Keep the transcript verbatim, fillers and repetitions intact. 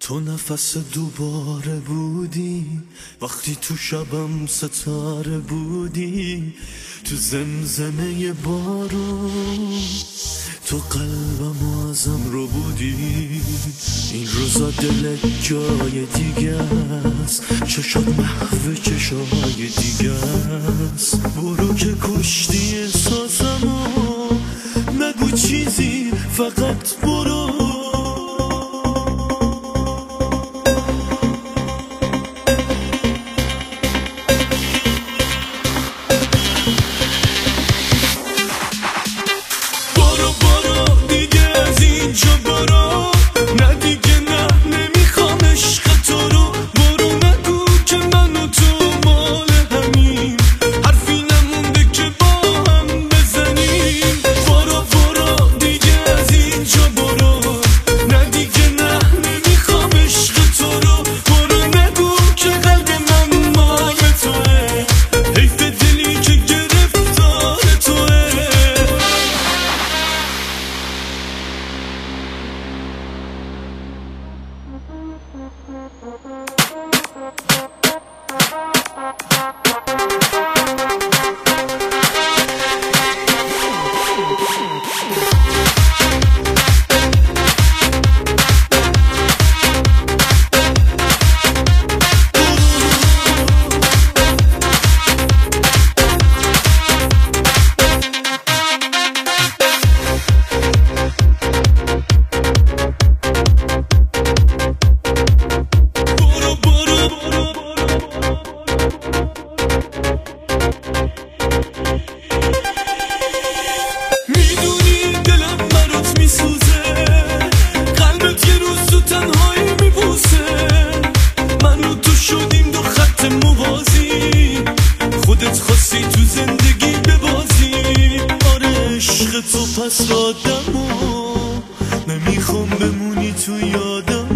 تو نفس دوباره بودی وقتی تو شبم ستاره بودی، تو زمزمه بارون تو قلبم ازم رو بودی. این روزا دلت جای دیگه است، چشات محو چشای دیگه است. برو که کشتی احساسمو، نگو چیزی فقط برو. خودت خواستی تو زندگی ببازی، آره عشق تو پس آدمو نمیخوام بمونی تو یادم.